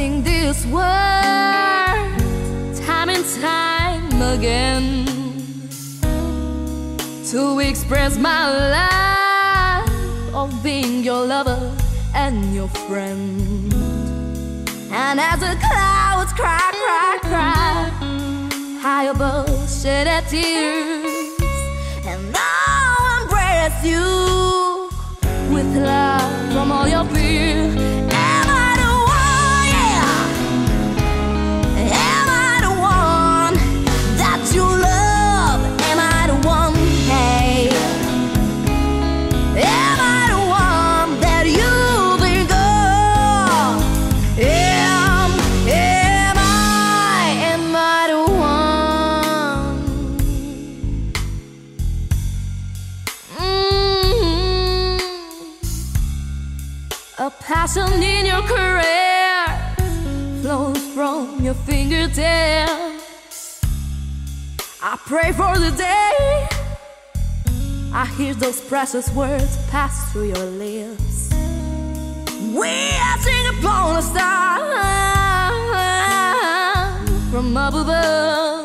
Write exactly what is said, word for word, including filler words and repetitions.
sing this word time and time again to express my love of being your lover and your friend. And as the clouds cry, cry, cry high above, shed their tears, and I'll embrace you with love from all your fear. Am I the one, yeah? Am I the one that you love? Am I the one, hey? Am I the one that you think of? Am, am I, am I the one? Mm-hmm. A passion in your career flows from your fingertips. I pray for the day I hear those precious words pass through your lips. We are singing upon a star from up above.